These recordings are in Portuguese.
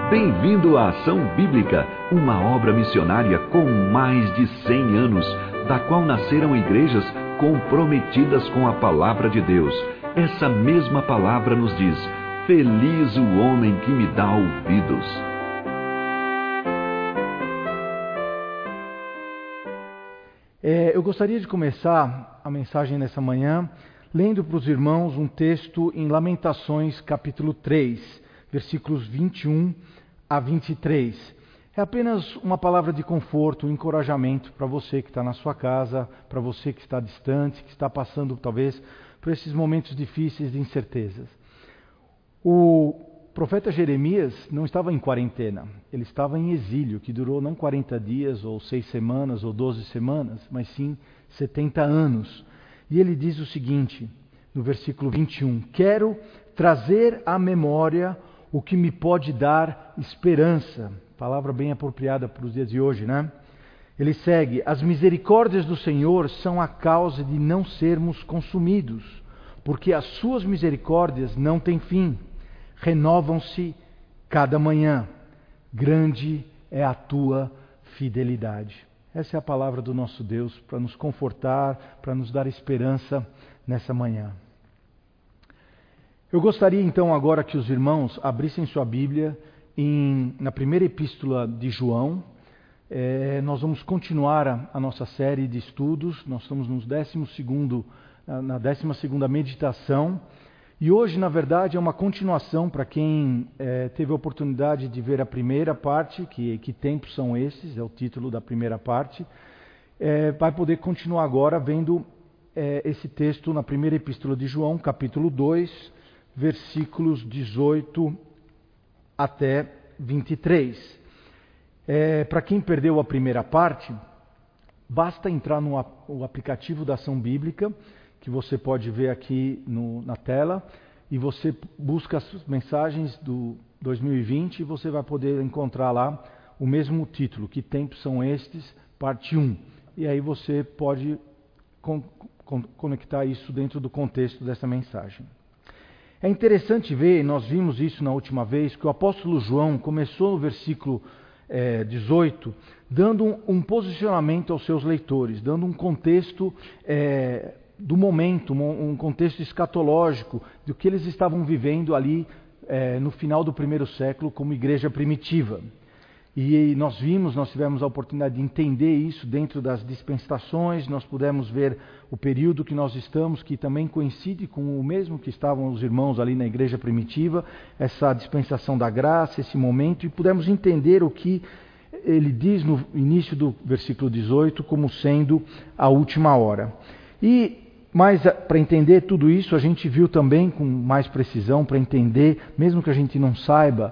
Bem-vindo à Ação Bíblica, uma obra missionária com mais de 100 anos, da qual nasceram igrejas comprometidas com a Palavra de Deus. Essa mesma palavra nos diz: feliz o homem que me dá ouvidos. Eu gostaria de começar a mensagem nessa manhã lendo para os irmãos um texto em Lamentações, capítulo 3, versículos 21 a 23. É apenas uma palavra de conforto, um encorajamento para você que está na sua casa, para você que está distante, que está passando talvez por esses momentos difíceis de incertezas. O profeta Jeremias não estava em quarentena, ele estava em exílio, que durou não 40 dias, ou 6 semanas, ou 12 semanas, mas sim 70 anos. E ele diz o seguinte, no versículo 21, quero trazer à memória o que me pode dar esperança. Palavra bem apropriada para os dias de hoje, né? Ele segue, as misericórdias do Senhor são a causa de não sermos consumidos, porque as suas misericórdias não têm fim. Renovam-se cada manhã. Grande é a tua fidelidade. Essa é a palavra do nosso Deus para nos confortar, para nos dar esperança nessa manhã. Eu gostaria então agora que os irmãos abrissem sua Bíblia na primeira epístola de João. Nós vamos continuar a nossa série de estudos. Nós estamos na 12ª meditação. E hoje, na verdade, é uma continuação para quem teve a oportunidade de ver a primeira parte, que tempos são esses, é o título da primeira parte. Vai poder continuar agora vendo esse texto na primeira epístola de João, capítulo 2, versículos 18 até 23. Para quem perdeu a primeira parte, basta entrar no aplicativo da Ação Bíblica, que você pode ver aqui na tela, e você busca as mensagens do 2020 e você vai poder encontrar lá o mesmo título, Que Tempos São Estes, parte 1. E aí você pode conectar isso dentro do contexto dessa mensagem. É interessante ver, nós vimos isso na última vez, que o apóstolo João começou no versículo 18, dando um posicionamento aos seus leitores, dando um contexto do momento, um contexto escatológico do que eles estavam vivendo ali no final do primeiro século como igreja primitiva. E nós tivemos a oportunidade de entender isso dentro das dispensações, nós pudemos ver o período que nós estamos, que também coincide com o mesmo que estavam os irmãos ali na igreja primitiva, essa dispensação da graça, esse momento, e pudemos entender o que ele diz no início do versículo 18 como sendo a última hora. Mas para entender tudo isso, a gente viu também com mais precisão, para entender, mesmo que a gente não saiba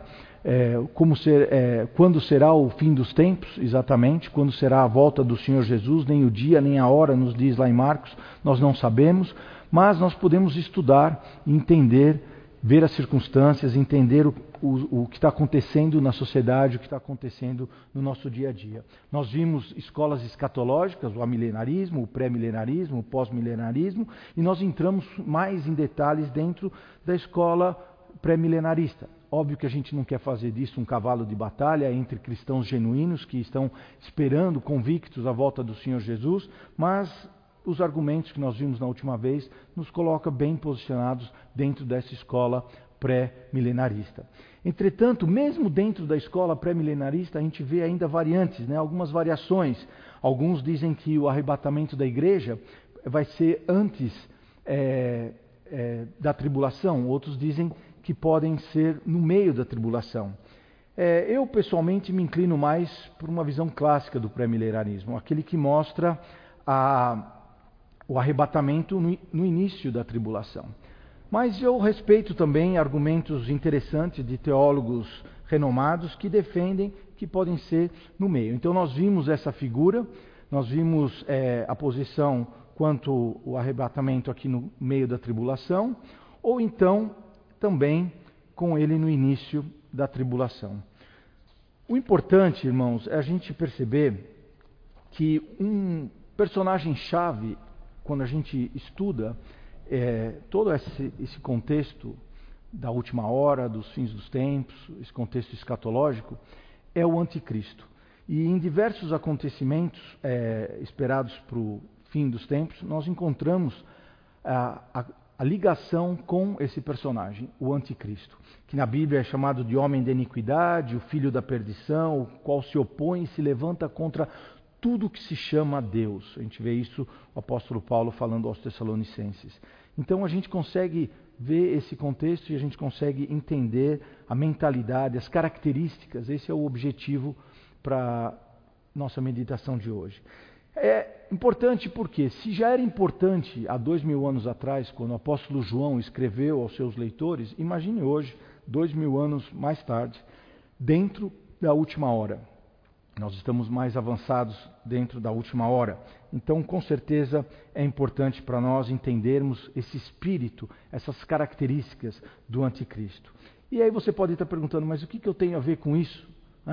quando será o fim dos tempos, exatamente, quando será a volta do Senhor Jesus, nem o dia, nem a hora, nos diz lá em Marcos, nós não sabemos, mas nós podemos estudar, entender, ver as circunstâncias, entender o que está acontecendo na sociedade, o que está acontecendo no nosso dia a dia. Nós vimos escolas escatológicas, o amilenarismo, o pré-milenarismo, o pós-milenarismo, e nós entramos mais em detalhes dentro da escola pré-milenarista. Óbvio que a gente não quer fazer disso um cavalo de batalha entre cristãos genuínos que estão esperando, convictos, a volta do Senhor Jesus, mas os argumentos que nós vimos na última vez nos colocam bem posicionados dentro dessa escola pré-milenarista. Entretanto, mesmo dentro da escola pré-milenarista, a gente vê ainda variantes, algumas variações. Alguns dizem que o arrebatamento da igreja vai ser antes da tribulação, outros dizem que podem ser no meio da tribulação. Eu, pessoalmente, me inclino mais por uma visão clássica do pré-milenarismo, aquele que mostra o arrebatamento no início da tribulação. Mas eu respeito também argumentos interessantes de teólogos renomados que defendem que podem ser no meio. Então nós vimos essa figura, nós vimos a posição quanto o arrebatamento aqui no meio da tribulação, ou então também com ele no início da tribulação. O importante, irmãos, é a gente perceber que um personagem-chave, quando a gente estuda todo esse contexto da última hora, dos fins dos tempos, esse contexto escatológico, é o anticristo. E em diversos acontecimentos esperados para o fim dos tempos, nós encontramos a ligação com esse personagem, o anticristo, que na Bíblia é chamado de homem da iniquidade, o filho da perdição, o qual se opõe e se levanta contra tudo que se chama Deus. A gente vê isso, o apóstolo Paulo falando aos Tessalonicenses. Então a gente consegue ver esse contexto e a gente consegue entender a mentalidade, as características. Esse é o objetivo para nossa meditação de hoje. É importante porque, se já era importante há 2000 anos atrás, quando o apóstolo João escreveu aos seus leitores, imagine hoje, 2000 anos mais tarde, dentro da última hora. Nós estamos mais avançados dentro da última hora. Então, com certeza, é importante para nós entendermos esse espírito, essas características do anticristo. E aí você pode estar perguntando, mas o que eu tenho a ver com isso?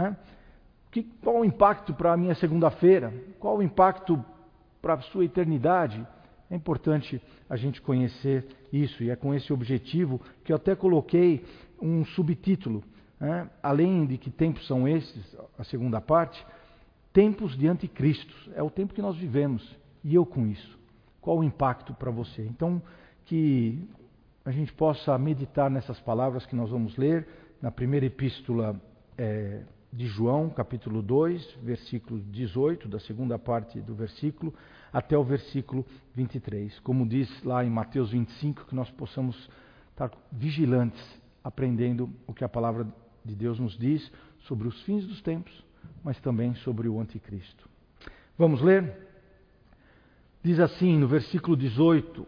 Qual o impacto para a minha segunda-feira? Qual o impacto para a sua eternidade? É importante a gente conhecer isso, e é com esse objetivo que eu até coloquei um subtítulo. Além de que tempos são esses, a segunda parte, tempos de anticristos. É o tempo que nós vivemos, e eu com isso. Qual o impacto para você? Então, que a gente possa meditar nessas palavras que nós vamos ler na primeira epístola de João, capítulo 2, versículo 18, da segunda parte do versículo, até o versículo 23. Como diz lá em Mateus 25, que nós possamos estar vigilantes, aprendendo o que a palavra de Deus nos diz sobre os fins dos tempos, mas também sobre o anticristo. Vamos ler? Diz assim no versículo 18,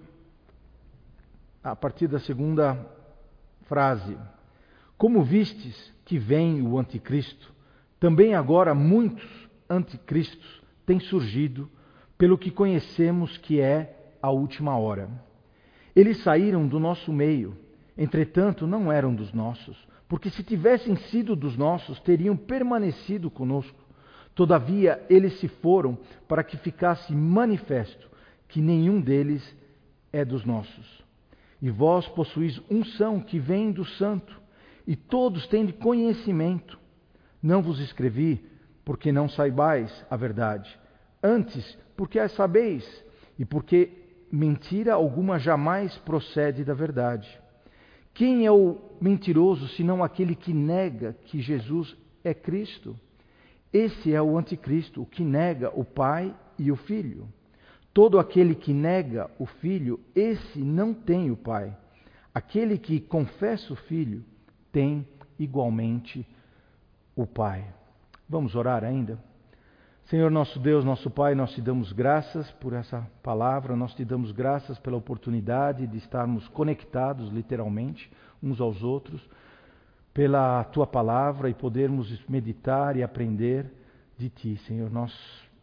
a partir da segunda frase: Como vistes que vem o anticristo, também agora muitos anticristos têm surgido, pelo que conhecemos que é a última hora. Eles saíram do nosso meio, entretanto não eram dos nossos, porque se tivessem sido dos nossos, teriam permanecido conosco. Todavia, eles se foram para que ficasse manifesto que nenhum deles é dos nossos. E vós possuís unção que vem do Santo, e todos têm de conhecimento. Não vos escrevi porque não saibais a verdade, antes porque a sabeis, e porque mentira alguma jamais procede da verdade. Quem é o mentiroso, senão aquele que nega que Jesus é Cristo? Esse é o anticristo, o que nega o Pai e o Filho. Todo aquele que nega o Filho, esse não tem o Pai. Aquele que confessa o Filho, tem igualmente o Pai. Vamos orar ainda? Senhor nosso Deus, nosso Pai, nós te damos graças por essa palavra, nós te damos graças pela oportunidade de estarmos conectados, literalmente, uns aos outros, pela Tua palavra e podermos meditar e aprender de Ti, Senhor. Nós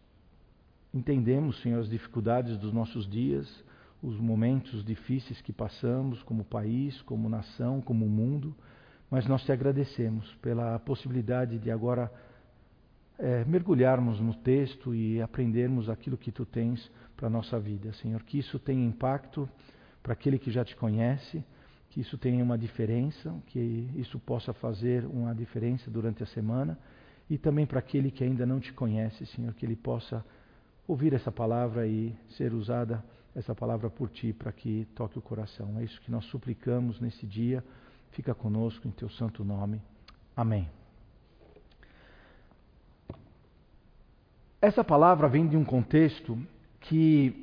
entendemos, Senhor, as dificuldades dos nossos dias, os momentos difíceis que passamos como país, como nação, como mundo, mas nós te agradecemos pela possibilidade de agora mergulharmos no texto e aprendermos aquilo que Tu tens para a nossa vida, Senhor. Que isso tenha impacto para aquele que já te conhece, que isso tenha uma diferença, que isso possa fazer uma diferença durante a semana, e também para aquele que ainda não te conhece, Senhor, que ele possa ouvir essa palavra e ser usada essa palavra por Ti para que toque o coração. É isso que nós suplicamos nesse dia. Fica conosco em Teu santo nome. Amém. Essa palavra vem de um contexto que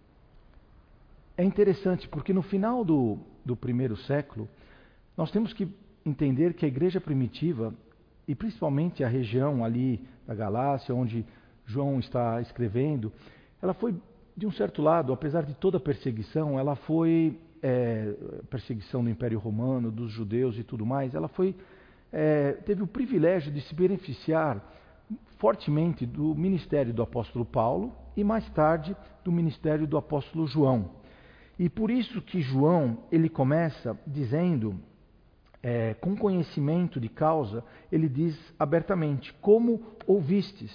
é interessante, porque no final do primeiro século, nós temos que entender que a igreja primitiva, e principalmente a região ali da Galácia, onde João está escrevendo, ela foi, de um certo lado, apesar de toda a perseguição, ela foi perseguição do Império Romano, dos judeus e tudo mais, ela teve o privilégio de se beneficiar fortemente do ministério do apóstolo Paulo e mais tarde do ministério do apóstolo João. E por isso que João, ele começa dizendo, com conhecimento de causa, ele diz abertamente: como ouvistes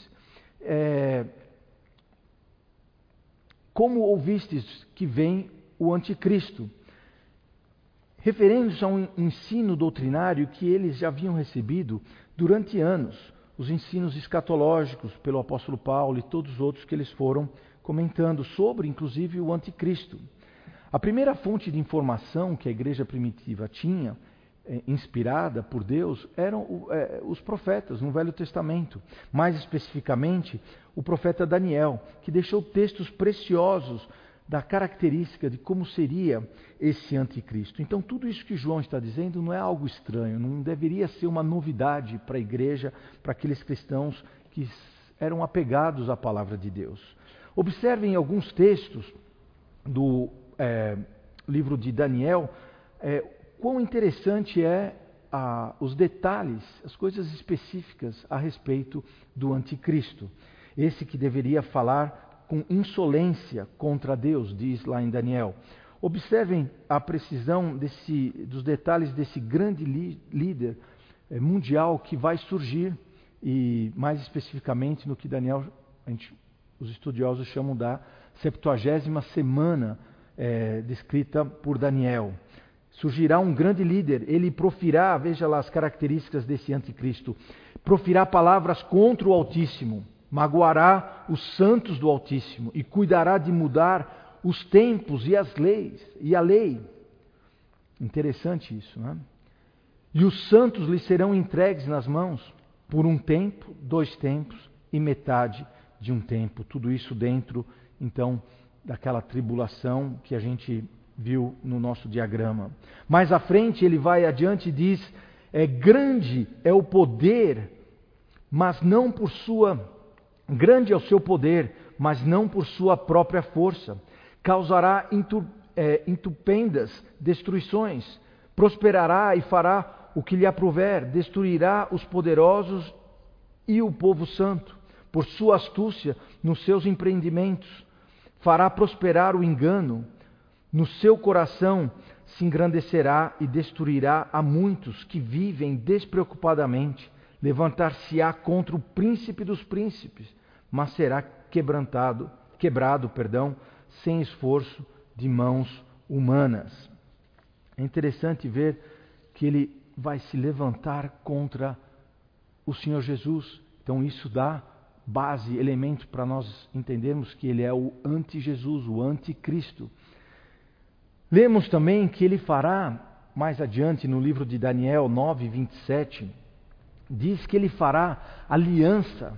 que vem o anticristo? referendo-se a um ensino doutrinário que eles já haviam recebido durante anos, os ensinos escatológicos pelo apóstolo Paulo e todos os outros que eles foram comentando sobre, inclusive, o anticristo. A primeira fonte de informação que a igreja primitiva tinha, inspirada por Deus, eram os profetas no Velho Testamento. Mais especificamente, o profeta Daniel, que deixou textos preciosos da característica de como seria esse anticristo. Então, tudo isso que João está dizendo não é algo estranho, não deveria ser uma novidade para a igreja, para aqueles cristãos que eram apegados à palavra de Deus. Observem alguns textos do livro de Daniel, quão interessante os detalhes, as coisas específicas a respeito do anticristo. Esse que deveria falar com insolência contra Deus, diz lá em Daniel. Observem a precisão dos detalhes desse grande líder mundial que vai surgir, e mais especificamente no que Daniel, os estudiosos chamam da 70ª semana descrita por Daniel. Surgirá um grande líder, ele profirá, veja lá as características desse anticristo, profirá palavras contra o Altíssimo, magoará os santos do Altíssimo e cuidará de mudar os tempos e as leis e a lei. Interessante isso, não é? E os santos lhe serão entregues nas mãos por um tempo, 2 tempos e metade de um tempo. Tudo isso dentro, então, daquela tribulação que a gente viu no nosso diagrama. Mais à frente ele vai adiante e diz: grande é o poder, mas não por sua... Grande é o seu poder, mas não por sua própria força. Causará estupendas destruições. Prosperará e fará o que lhe aprouver. Destruirá os poderosos e o povo santo. Por sua astúcia nos seus empreendimentos. Fará prosperar o engano. No seu coração se engrandecerá e destruirá a muitos que vivem despreocupadamente. Levantar-se-á contra o príncipe dos príncipes, mas será quebrado, sem esforço de mãos humanas. É interessante ver que ele vai se levantar contra o Senhor Jesus. Então isso dá base, elemento para nós entendermos que ele é o anti-Jesus, o anticristo. Lemos também que ele fará, mais adiante no livro de Daniel 9:27, diz que ele fará aliança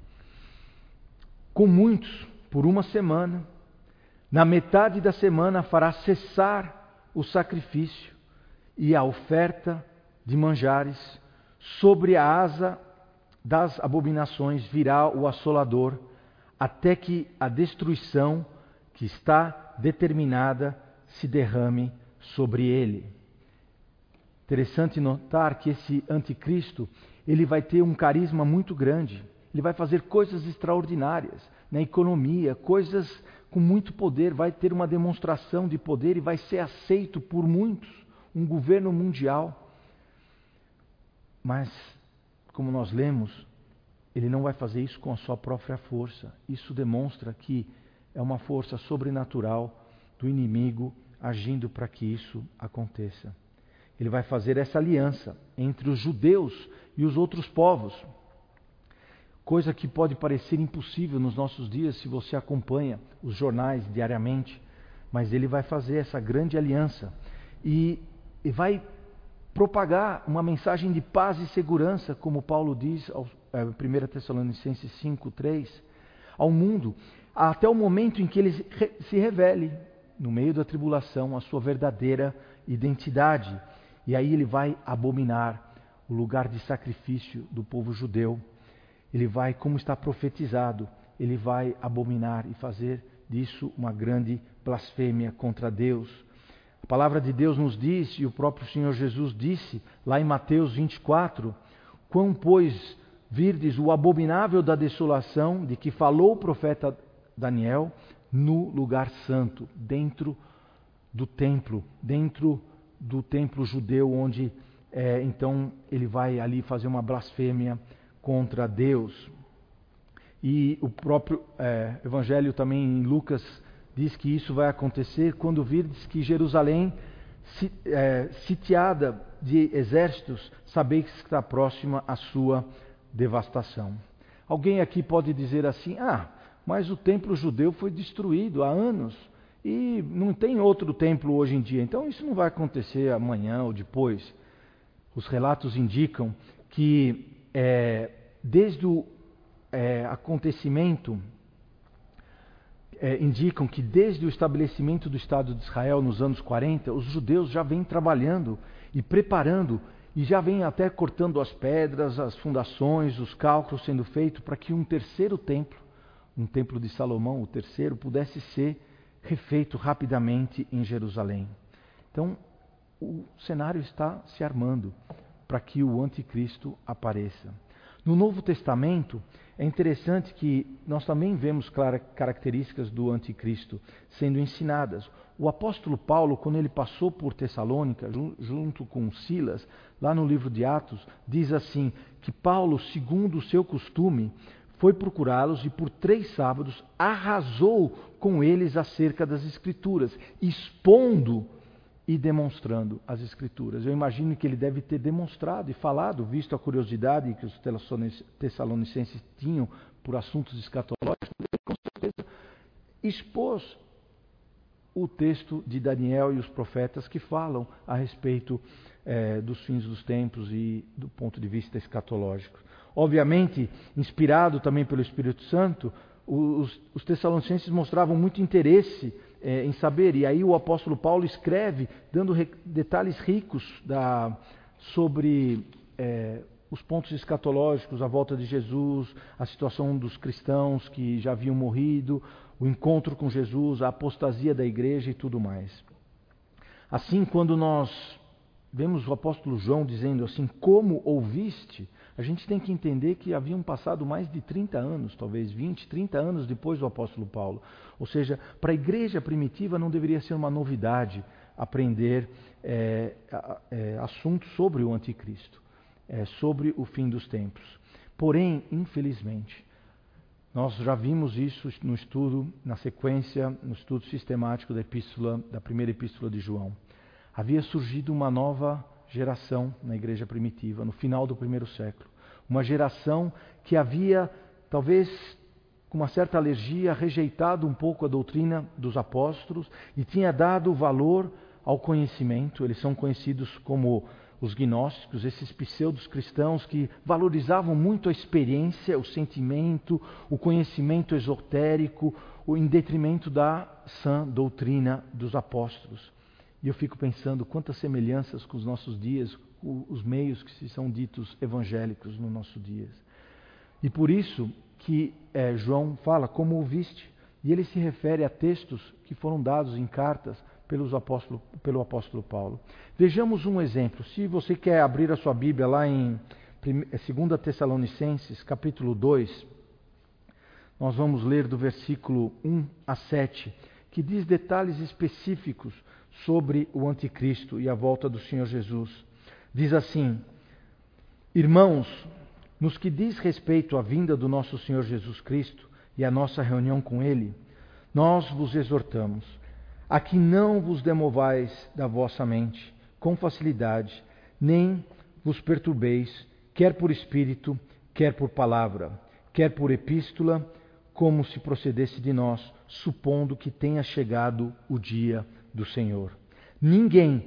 com muitos por 1 semana. Na metade da semana fará cessar o sacrifício e a oferta de manjares. Sobre a asa das abominações virá o assolador, até que a destruição que está determinada se derrame sobre ele. Interessante notar que esse anticristo, ele vai ter um carisma muito grande. Ele vai fazer coisas extraordinárias na economia, coisas com muito poder, vai ter uma demonstração de poder e vai ser aceito por muitos, um governo mundial. Mas, como nós lemos, ele não vai fazer isso com a sua própria força. Isso demonstra que é uma força sobrenatural do inimigo agindo para que isso aconteça. Ele vai fazer essa aliança entre os judeus e os outros povos. Coisa que pode parecer impossível nos nossos dias se você acompanha os jornais diariamente. Mas ele vai fazer essa grande aliança e vai propagar uma mensagem de paz e segurança, como Paulo diz em 1 Tessalonicenses 5:3, ao mundo, até o momento em que ele se revele, no meio da tribulação, a sua verdadeira identidade. E aí ele vai abominar o lugar de sacrifício do povo judeu. Ele vai, como está profetizado, ele vai abominar e fazer disso uma grande blasfêmia contra Deus. A palavra de Deus nos diz, e o próprio Senhor Jesus disse, lá em Mateus 24, quão, pois, virdes o abominável da desolação, de que falou o profeta Daniel, no lugar santo, dentro do templo judeu, onde então ele vai ali fazer uma blasfêmia contra Deus. E o próprio Evangelho também em Lucas diz que isso vai acontecer quando virdes que Jerusalém sitiada de exércitos, sabeis que está próxima a sua devastação. Alguém aqui pode dizer assim: mas o templo judeu foi destruído há anos e não tem outro templo hoje em dia, então isso não vai acontecer amanhã ou depois. Os relatos indicam que desde o acontecimento, indicam que desde o estabelecimento do Estado de Israel nos anos 40, os judeus já vêm trabalhando e preparando, e já vêm até cortando as pedras, as fundações, os cálculos sendo feitos para que um terceiro templo, um templo de Salomão, o terceiro, pudesse ser refeito rapidamente em Jerusalém. Então, o cenário está se armando para que o anticristo apareça. No Novo Testamento, é interessante que nós também vemos características do anticristo sendo ensinadas. O apóstolo Paulo, quando ele passou por Tessalônica, junto com Silas, lá no livro de Atos, diz assim, que Paulo, segundo o seu costume, foi procurá-los e por 3 sábados arrasou com eles acerca das Escrituras, expondo e demonstrando as Escrituras. Eu imagino que ele deve ter demonstrado e falado, visto a curiosidade que os tessalonicenses tinham por assuntos escatológicos, ele com certeza expôs o texto de Daniel e os profetas que falam a respeito dos fins dos tempos e do ponto de vista escatológico. Obviamente, inspirado também pelo Espírito Santo, os tessalonicenses mostravam muito interesse em saber, e aí o apóstolo Paulo escreve, dando detalhes ricos sobre os pontos escatológicos, a volta de Jesus, a situação dos cristãos que já haviam morrido, o encontro com Jesus, a apostasia da igreja e tudo mais. Assim, quando nós vemos o apóstolo João dizendo assim, como ouviste, a gente tem que entender que haviam passado mais de 30 anos, talvez 20, 30 anos depois do apóstolo Paulo. Ou seja, para a igreja primitiva não deveria ser uma novidade aprender assuntos sobre o anticristo, sobre o fim dos tempos. Porém, infelizmente, nós já vimos isso no estudo, na sequência, no estudo sistemático da primeira epístola de João. Havia surgido uma nova geração na igreja primitiva, no final do primeiro século. Uma geração que havia, talvez com uma certa alergia, rejeitado um pouco a doutrina dos apóstolos e tinha dado valor ao conhecimento. Eles são conhecidos como os gnósticos, esses pseudos cristãos que valorizavam muito a experiência, o sentimento, o conhecimento esotérico, em detrimento da sã doutrina dos apóstolos. E eu fico pensando quantas semelhanças com os nossos dias, os meios que são ditos evangélicos no nosso dias. E por isso que João fala, como ouviste, e ele se refere a textos que foram dados em cartas pelo apóstolo Paulo. Vejamos um exemplo. Se você quer abrir a sua Bíblia lá em 2 Tessalonicenses, capítulo 2, nós vamos ler do versículo 1 a 7, que diz detalhes específicos sobre o anticristo e a volta do Senhor Jesus. Diz assim: Irmãos, nos que diz respeito à vinda do nosso Senhor Jesus Cristo e à nossa reunião com Ele, nós vos exortamos a que não vos demovais da vossa mente com facilidade, nem vos perturbeis, quer por espírito, quer por palavra, quer por epístola, como se procedesse de nós, supondo que tenha chegado o dia do Senhor. Ninguém,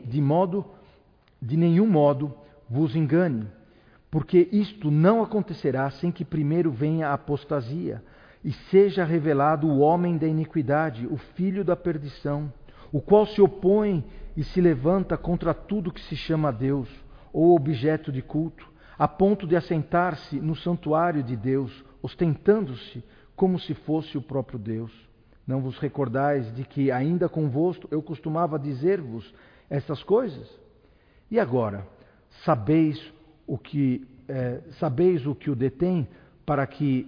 de nenhum modo, vos engane, porque isto não acontecerá sem que primeiro venha a apostasia, e seja revelado o homem da iniquidade, o filho da perdição, o qual se opõe e se levanta contra tudo que se chama Deus, ou objeto de culto, a ponto de assentar-se no santuário de Deus, ostentando-se como se fosse o próprio Deus. Não vos recordais de que ainda convosco eu costumava dizer-vos estas coisas? E agora, sabeis o que o detém, para que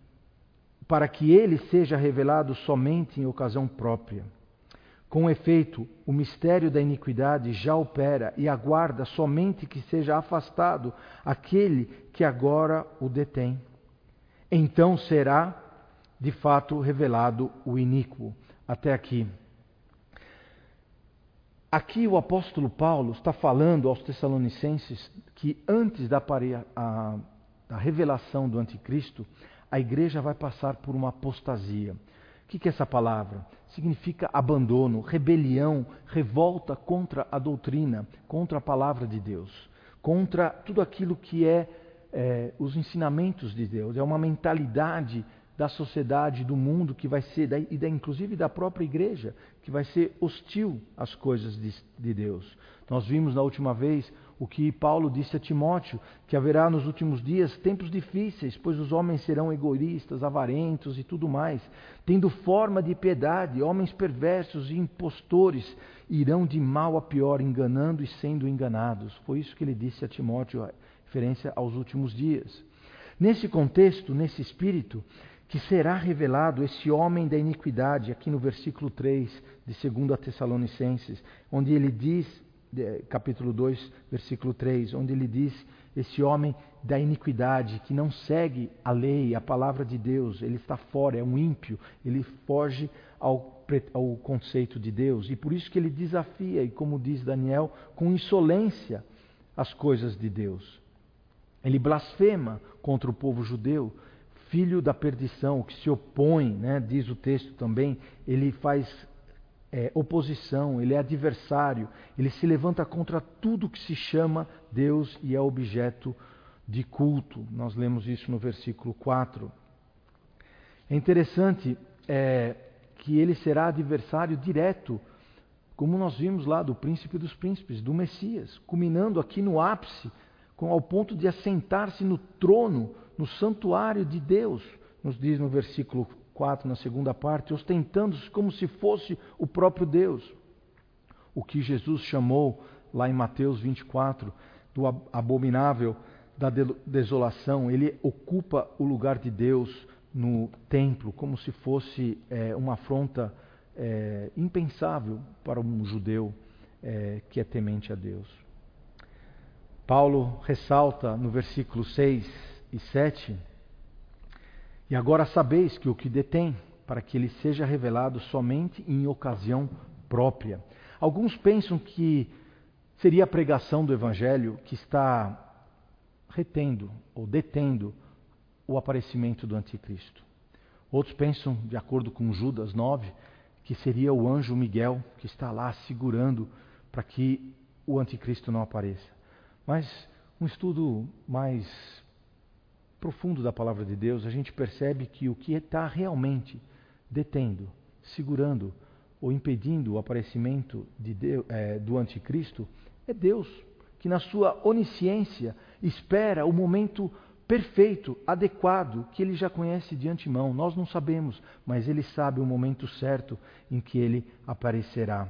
ele seja revelado somente em ocasião própria. Com efeito, o mistério da iniquidade já opera e aguarda somente que seja afastado aquele que agora o detém. Então será, de fato, revelado o iníquo. Até aqui. aqui o apóstolo Paulo está falando aos Tessalonicenses que antes da revelação do anticristo, a igreja vai passar por uma apostasia. O que é essa palavra? Significa abandono, rebelião, revolta contra a doutrina, contra a palavra de Deus, contra tudo aquilo que é os ensinamentos de Deus. É uma mentalidade da sociedade, do mundo, que vai ser, inclusive da própria igreja, que vai ser hostil às coisas de Deus. Nós vimos na última vez o que Paulo disse a Timóteo, que haverá nos últimos dias tempos difíceis, pois os homens serão egoístas, avarentos e tudo mais, tendo forma de piedade, homens perversos e impostores, irão de mal a pior, enganando e sendo enganados. Foi isso que ele disse a Timóteo, referência aos últimos dias. Nesse contexto, nesse espírito, que será revelado esse homem da iniquidade, aqui no versículo 3 de 2 Tessalonicenses, onde ele diz, capítulo 2, versículo 3, onde ele diz, esse homem da iniquidade, que não segue a lei, a palavra de Deus, ele está fora, é um ímpio, ele foge ao conceito de Deus, e por isso que ele desafia, e como diz Daniel, com insolência as coisas de Deus. Ele blasfema contra o povo judeu, filho da perdição, que se opõe, né, diz o texto também, ele faz oposição, ele é adversário, ele se levanta contra tudo que se chama Deus e é objeto de culto. Nós lemos isso no versículo 4. É interessante que ele será adversário direto, como nós vimos lá do príncipe dos príncipes, do Messias, culminando aqui no ápice, ao ponto de assentar-se no trono, no santuário de Deus, nos diz no versículo 4, na segunda parte, ostentando-se como se fosse o próprio Deus. O que Jesus chamou lá em Mateus 24, do abominável da desolação, ele ocupa o lugar de Deus no templo, como se fosse uma afronta impensável para um judeu que é temente a Deus. Paulo ressalta no versículo 6 e 7, e agora sabeis que o que detém, para que ele seja revelado somente em ocasião própria. Alguns pensam que seria a pregação do Evangelho que está retendo ou detendo o aparecimento do Anticristo. Outros pensam, de acordo com Judas 9, que seria o anjo Miguel que está lá segurando para que o Anticristo não apareça. Mas um estudo mais profundo da palavra de Deus, a gente percebe que o que está realmente detendo, segurando ou impedindo o aparecimento do Anticristo é Deus, que na sua onisciência espera o momento perfeito, adequado, que ele já conhece de antemão. Nós não sabemos, mas ele sabe o momento certo em que ele aparecerá.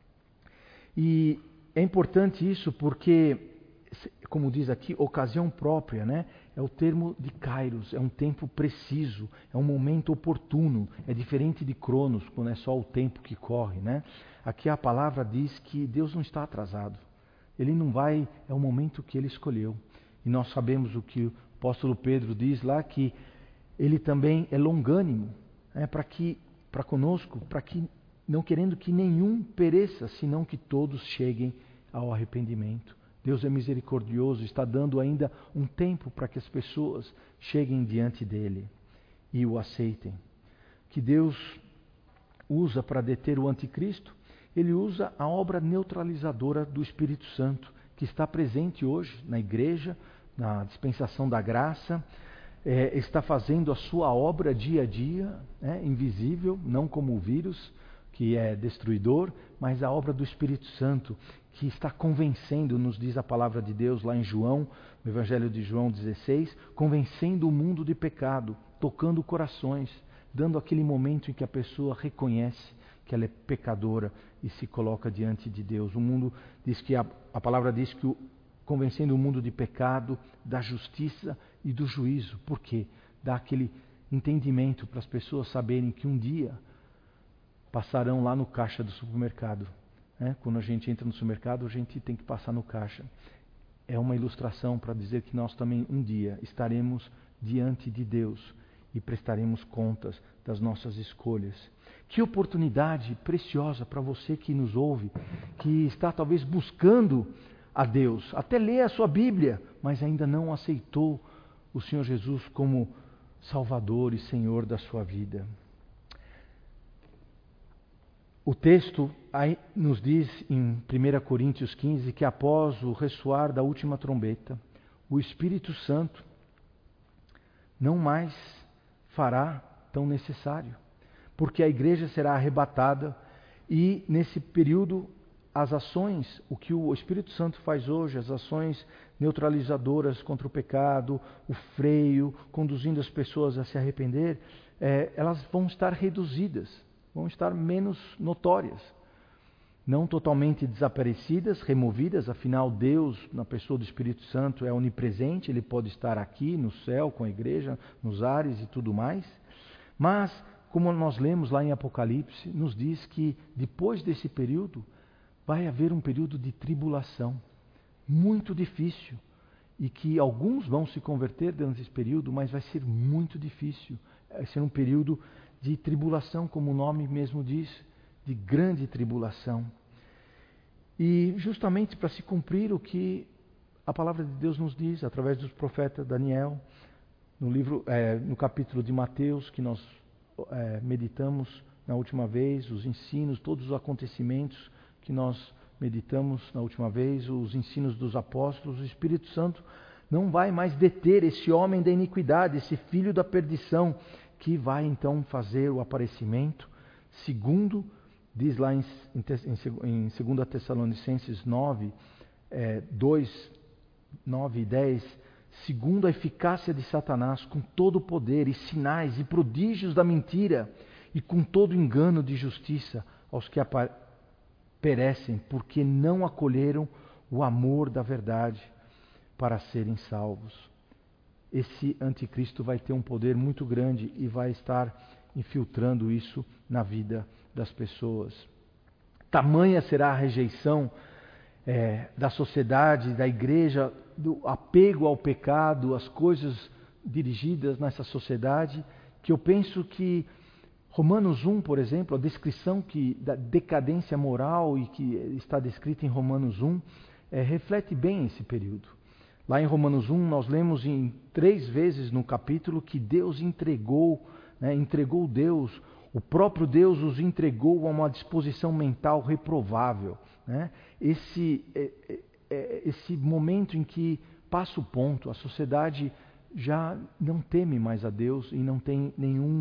E é importante isso porque, como diz aqui, ocasião própria, né? É o termo de Kairos, é um tempo preciso, é um momento oportuno, é diferente de Cronos, quando é só o tempo que corre, né? Aqui a palavra diz que Deus não está atrasado, Ele não vai, é o momento que Ele escolheu. E nós sabemos o que o apóstolo Pedro diz lá, que Ele também é longânimo, para conosco, para que, não querendo que nenhum pereça, senão que todos cheguem ao arrependimento. Deus é misericordioso, está dando ainda um tempo para que as pessoas cheguem diante dele e o aceitem. Que Deus usa para deter o anticristo, ele usa a obra neutralizadora do Espírito Santo, que está presente hoje na igreja, na dispensação da graça, está fazendo a sua obra dia a dia, invisível, não como o vírus, que é destruidor, mas a obra do Espírito Santo, que está convencendo, nos diz a palavra de Deus lá em João, no Evangelho de João 16, convencendo o mundo de pecado, tocando corações, dando aquele momento em que a pessoa reconhece que ela é pecadora e se coloca diante de Deus. O mundo diz que a palavra diz que convencendo o mundo de pecado, da justiça e do juízo. Por quê? Dá aquele entendimento para as pessoas saberem que um dia passarão lá no caixa do supermercado. Quando a gente entra no supermercado, a gente tem que passar no caixa. É uma ilustração para dizer que nós também um dia estaremos diante de Deus e prestaremos contas das nossas escolhas. Que oportunidade preciosa para você que nos ouve, que está talvez buscando a Deus, até lê a sua Bíblia, mas ainda não aceitou o Senhor Jesus como Salvador e Senhor da sua vida. O texto aí nos diz em 1 Coríntios 15 que após o ressoar da última trombeta, o Espírito Santo não mais fará tão necessário, porque a igreja será arrebatada e nesse período as ações, o que o Espírito Santo faz hoje, as ações neutralizadoras contra o pecado, o freio, conduzindo as pessoas a se arrepender, elas vão estar reduzidas, vão estar menos notórias. Não totalmente desaparecidas, removidas, afinal Deus, na pessoa do Espírito Santo, é onipresente, Ele pode estar aqui no céu com a igreja, nos ares e tudo mais. Mas, como nós lemos lá em Apocalipse, nos diz que depois desse período, vai haver um período de tribulação, muito difícil, e que alguns vão se converter durante esse período, mas vai ser muito difícil. Vai ser um período de tribulação, como o nome mesmo diz, de grande tribulação. E justamente para se cumprir o que a palavra de Deus nos diz, através do profeta Daniel, no capítulo de Mateus, que nós meditamos na última vez, os ensinos, todos os acontecimentos que nós meditamos na última vez, os ensinos dos apóstolos, o Espírito Santo não vai mais deter esse homem da iniquidade, esse filho da perdição, que vai então fazer o aparecimento, segundo, diz lá em 2 Tessalonicenses 9, 2, 9 e 10, segundo a eficácia de Satanás, com todo o poder e sinais e prodígios da mentira, e com todo engano de justiça aos que perecem, porque não acolheram o amor da verdade para serem salvos. Esse anticristo vai ter um poder muito grande e vai estar infiltrando isso na vida das pessoas. Tamanha será a rejeição da sociedade, da igreja, do apego ao pecado, às coisas dirigidas nessa sociedade, que eu penso que Romanos 1, por exemplo, a descrição da decadência moral e que está descrita em Romanos 1, reflete bem esse período. Lá em Romanos 1, nós lemos 3 vezes no capítulo que Deus entregou Deus, o próprio Deus os entregou a uma disposição mental reprovável. Esse momento em que passa o ponto, a sociedade já não teme mais a Deus e não tem nenhum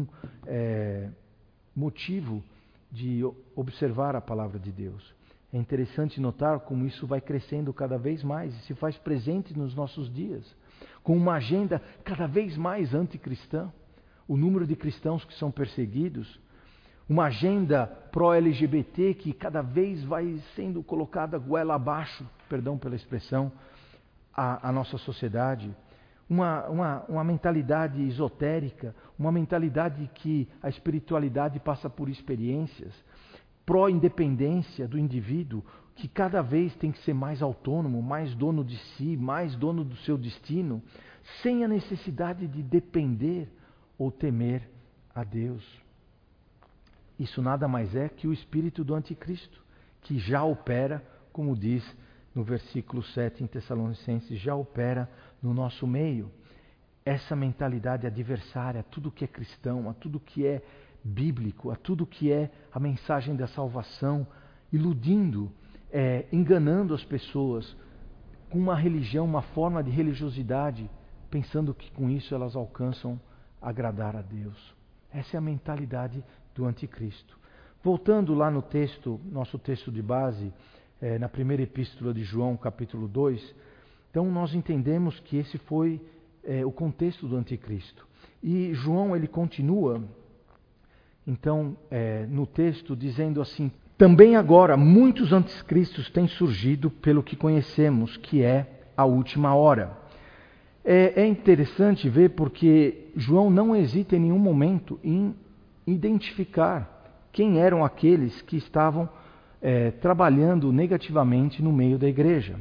motivo de observar a palavra de Deus. É interessante notar como isso vai crescendo cada vez mais e se faz presente nos nossos dias, com uma agenda cada vez mais anticristã, o número de cristãos que são perseguidos, uma agenda pró-LGBT que cada vez vai sendo colocada goela abaixo, perdão pela expressão, a nossa sociedade, uma mentalidade esotérica, uma mentalidade que a espiritualidade passa por experiências, pró-independência do indivíduo, que cada vez tem que ser mais autônomo, mais dono de si, mais dono do seu destino, sem a necessidade de depender ou temer a Deus. Isso nada mais é que o espírito do anticristo, que já opera, como diz no versículo 7 em Tessalonicenses, já opera no nosso meio. Essa mentalidade adversária a tudo que é cristão, a tudo que é bíblico, a tudo que é a mensagem da salvação, iludindo, enganando as pessoas com uma religião, uma forma de religiosidade, pensando que com isso elas alcançam agradar a Deus. Essa é a mentalidade do anticristo. Voltando lá no texto, nosso texto de base, na primeira epístola de João, capítulo 2, então nós entendemos que esse foi o contexto do anticristo. E João, ele continua, então, no texto, dizendo assim: também agora muitos anticristos têm surgido pelo que conhecemos, que é a última hora. É interessante ver porque João não hesita em nenhum momento em identificar quem eram aqueles que estavam trabalhando negativamente no meio da igreja.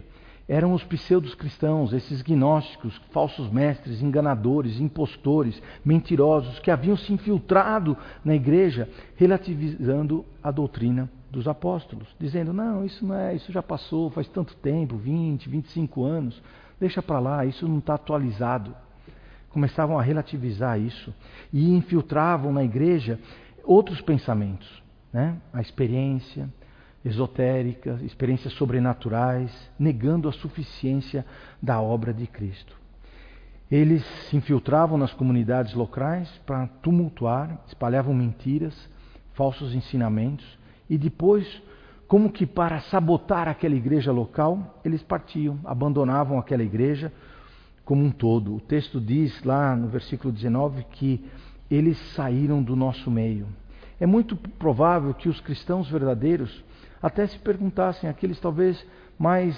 Eram os pseudos cristãos, esses gnósticos, falsos mestres, enganadores, impostores, mentirosos, que haviam se infiltrado na igreja, relativizando a doutrina dos apóstolos, dizendo, não, isso já passou, faz tanto tempo, 20, 25 anos, deixa para lá, isso não está atualizado. Começavam a relativizar isso e infiltravam na igreja outros pensamentos, né? A experiência esotérica, experiências sobrenaturais, negando a suficiência da obra de Cristo. Eles se infiltravam nas comunidades locais para tumultuar, espalhavam mentiras, falsos ensinamentos e depois, como que para sabotar aquela igreja local, eles partiam, abandonavam aquela igreja como um todo. O texto diz lá no versículo 19 que eles saíram do nosso meio. É muito provável que os cristãos verdadeiros até se perguntassem, aqueles talvez mais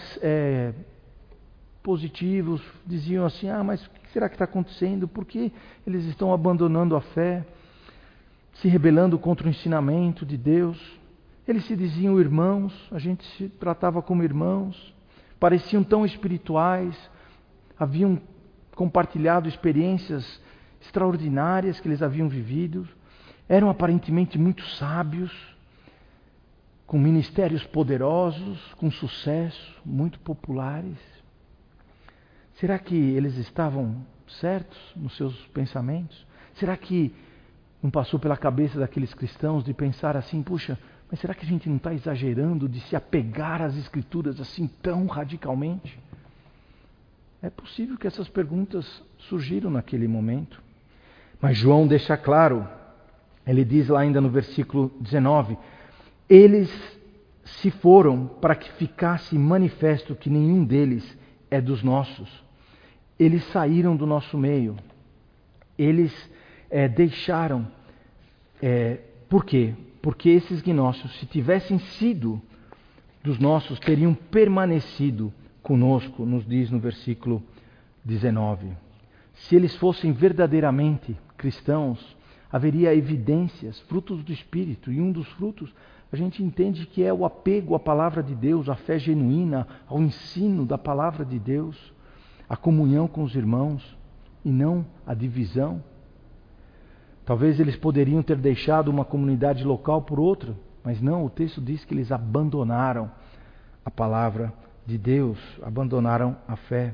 positivos, diziam assim, mas o que será que está acontecendo? Por que eles estão abandonando a fé, se rebelando contra o ensinamento de Deus? Eles se diziam irmãos, a gente se tratava como irmãos, pareciam tão espirituais, haviam compartilhado experiências extraordinárias que eles haviam vivido, eram aparentemente muito sábios, com ministérios poderosos, com sucesso, muito populares. Será que eles estavam certos nos seus pensamentos? Será que não passou pela cabeça daqueles cristãos de pensar assim, puxa, mas será que a gente não está exagerando de se apegar às Escrituras assim tão radicalmente? É possível que essas perguntas surgiram naquele momento. Mas João deixa claro, ele diz lá ainda no versículo 19, eles se foram para que ficasse manifesto que nenhum deles é dos nossos. Eles saíram do nosso meio. Eles deixaram. Por quê? Porque esses gnósticos, se tivessem sido dos nossos, teriam permanecido conosco, nos diz no versículo 19. Se eles fossem verdadeiramente cristãos, haveria evidências, frutos do Espírito, e um dos frutos a gente entende que é o apego à palavra de Deus, a fé genuína, ao ensino da palavra de Deus, a comunhão com os irmãos e não a divisão. Talvez eles poderiam ter deixado uma comunidade local por outra, mas não, o texto diz que eles abandonaram a palavra de Deus, abandonaram a fé.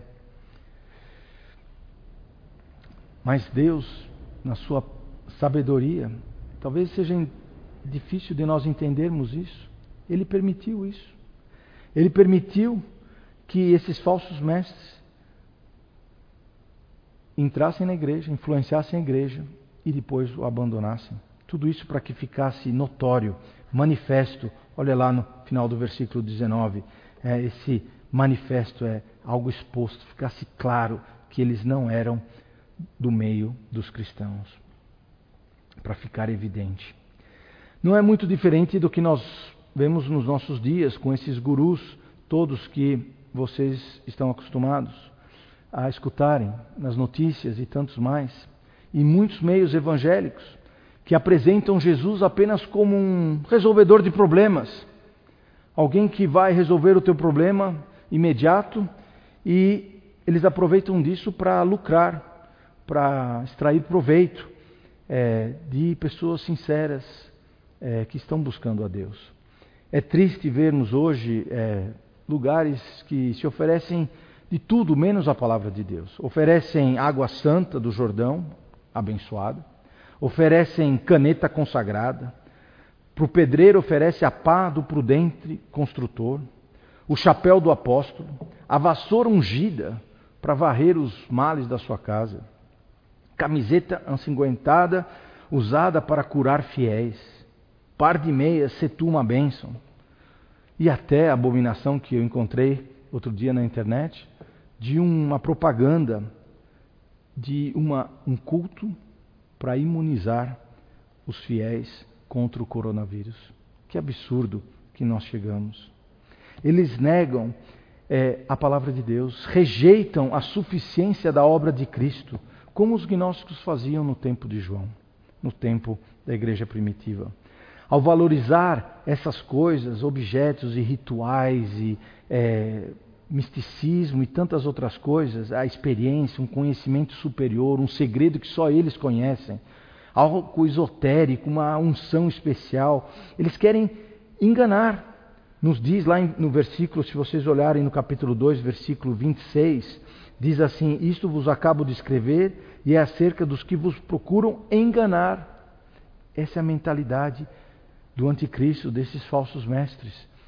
Mas Deus, na sua sabedoria, talvez seja difícil de nós entendermos isso. Ele permitiu isso. Ele permitiu que esses falsos mestres entrassem na igreja, influenciassem a igreja e depois o abandonassem. Tudo isso para que ficasse notório, manifesto. Olha lá no final do versículo 19. Esse manifesto é algo exposto, ficasse claro que eles não eram do meio dos cristãos. Para ficar evidente. Não é muito diferente do que nós vemos nos nossos dias com esses gurus todos que vocês estão acostumados a escutarem nas notícias e tantos mais. E muitos meios evangélicos que apresentam Jesus apenas como um resolvedor de problemas. Alguém que vai resolver o teu problema imediato e eles aproveitam disso para lucrar, para extrair proveito de pessoas sinceras que estão buscando a Deus. É triste vermos hoje lugares que se oferecem de tudo menos a palavra de Deus. Oferecem água santa do Jordão, abençoada. Oferecem caneta consagrada. Para o pedreiro oferece a pá do prudente construtor. O chapéu do apóstolo. A vassoura ungida para varrer os males da sua casa. Camiseta ensanguentada usada para curar fiéis. Par de meias, se tu uma bênção. E até a abominação que eu encontrei outro dia na internet, de uma propaganda de um culto para imunizar os fiéis contra o coronavírus. Que absurdo que nós chegamos. Eles negam a palavra de Deus, rejeitam a suficiência da obra de Cristo, como os gnósticos faziam no tempo de João, no tempo da igreja primitiva. Ao valorizar essas coisas, objetos e rituais e misticismo e tantas outras coisas, a experiência, um conhecimento superior, um segredo que só eles conhecem, algo esotérico, uma unção especial. Eles querem enganar. Nos diz lá no versículo, se vocês olharem no capítulo 2, versículo 26, diz assim: isto vos acabo de escrever e é acerca dos que vos procuram enganar. Essa é a mentalidade do anticristo, desses falsos mestres.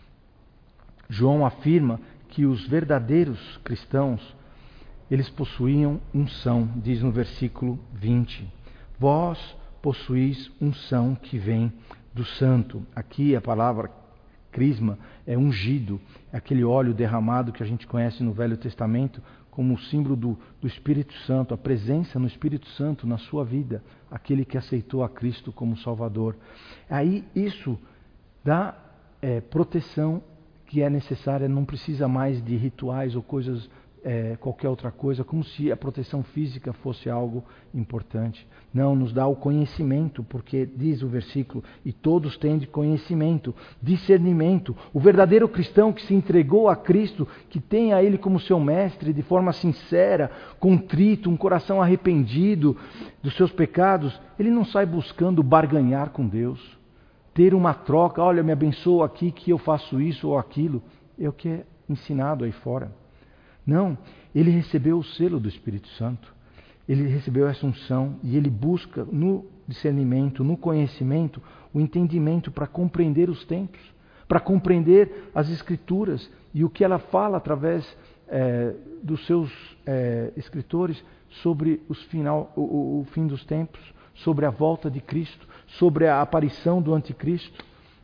João afirma que os verdadeiros cristãos, eles possuíam unção, diz no versículo 20. Vós possuís unção que vem do santo. Aqui a palavra crisma é ungido, é aquele óleo derramado que a gente conhece no Velho Testamento como o símbolo do Espírito Santo, a presença no Espírito Santo na sua vida, aquele que aceitou a Cristo como Salvador. Aí isso dá proteção que é necessária, não precisa mais de rituais ou coisas, qualquer outra coisa, como se a proteção física fosse algo importante. Não, nos dá o conhecimento, porque diz o versículo, e todos têm de conhecimento, discernimento. O verdadeiro cristão que se entregou a Cristo, que tem a Ele como seu mestre, de forma sincera, contrito, um coração arrependido dos seus pecados, ele não sai buscando barganhar com Deus, ter uma troca, olha, me abençoa aqui que eu faço isso ou aquilo. É o que é ensinado aí fora. Não, ele recebeu o selo do Espírito Santo, ele recebeu essa unção e ele busca no discernimento, no conhecimento, o entendimento para compreender os tempos, para compreender as Escrituras e o que ela fala através dos seus escritores sobre o fim dos tempos, sobre a volta de Cristo, sobre a aparição do anticristo.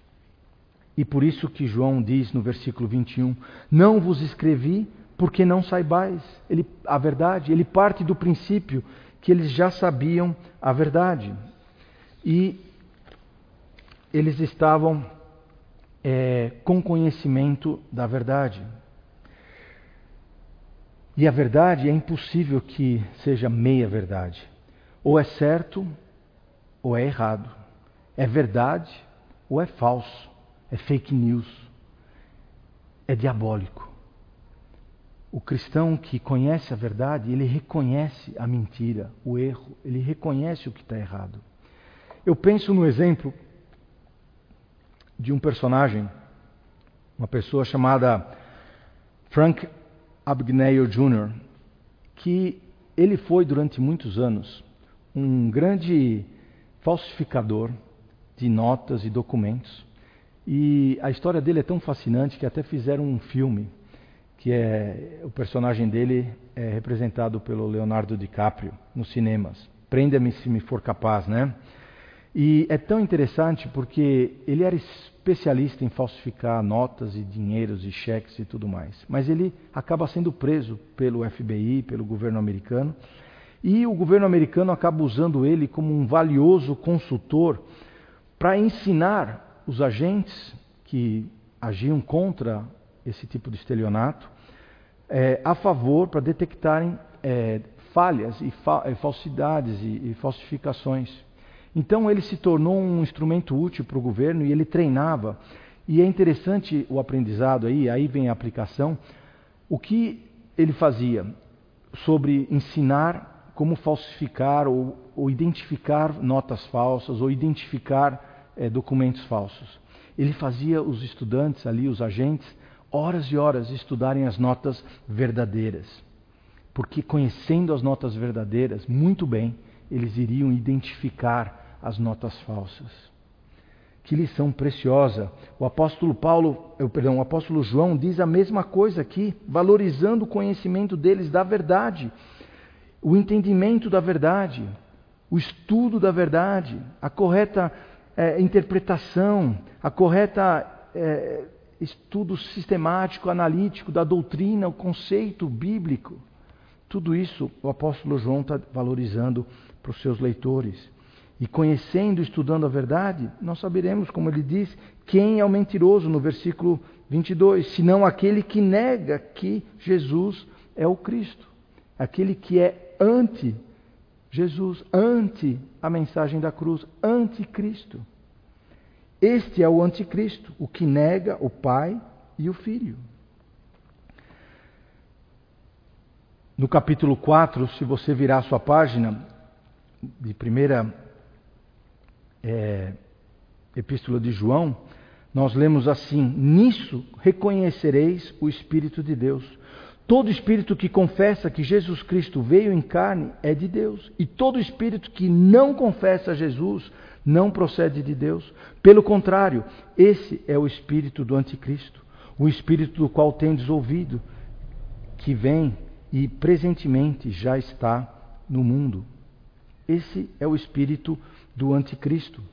E por isso que João diz no versículo 21, não vos escrevi porque não saibais a verdade. Ele parte do princípio que eles já sabiam a verdade. E eles estavam com conhecimento da verdade. E a verdade é impossível que seja meia verdade. Ou é certo ou é errado. É verdade ou é falso. É fake news. É diabólico. O cristão que conhece a verdade, ele reconhece a mentira, o erro, ele reconhece o que está errado. Eu penso no exemplo de um personagem, uma pessoa chamada Frank Abagnale Jr., que ele foi durante muitos anos um grande falsificador de notas e documentos. E a história dele é tão fascinante que até fizeram um filme, que o personagem dele é representado pelo Leonardo DiCaprio nos cinemas. Prenda-me se me for capaz, né? E é tão interessante porque ele era especialista em falsificar notas e dinheiros e cheques e tudo mais. Mas ele acaba sendo preso pelo FBI, pelo governo americano, e o governo americano acaba usando ele como um valioso consultor para ensinar os agentes que agiam contra esse tipo de estelionato, a favor, para detectarem falhas e falsidades e falsificações. Então ele se tornou um instrumento útil para o governo e ele treinava. E é interessante o aprendizado aí vem a aplicação. O que ele fazia sobre ensinar como falsificar ou identificar notas falsas ou identificar documentos falsos. Ele fazia os estudantes ali, os agentes, horas e horas estudarem as notas verdadeiras. Porque conhecendo as notas verdadeiras muito bem, eles iriam identificar as notas falsas. Que lição preciosa. O apóstolo João diz a mesma coisa aqui, valorizando o conhecimento deles da verdade, o entendimento da verdade, o estudo da verdade, a correta interpretação, a correta estudo sistemático, analítico da doutrina, o conceito bíblico. Tudo isso o apóstolo João está valorizando para os seus leitores. E conhecendo, estudando a verdade, nós saberemos, como ele diz, quem é o mentiroso, no versículo 22, senão aquele que nega que Jesus é o Cristo. Aquele que é anti-Jesus, anti a mensagem da cruz, anticristo. Este é o anticristo, o que nega o Pai e o Filho. No capítulo 4, se você virar a sua página, de primeira epístola de João, nós lemos assim: nisso reconhecereis o Espírito de Deus. Todo espírito que confessa que Jesus Cristo veio em carne é de Deus. E todo espírito que não confessa Jesus não procede de Deus. Pelo contrário, esse é o espírito do anticristo, o espírito do qual tendes ouvido, que vem e presentemente já está no mundo. Esse é o espírito do anticristo.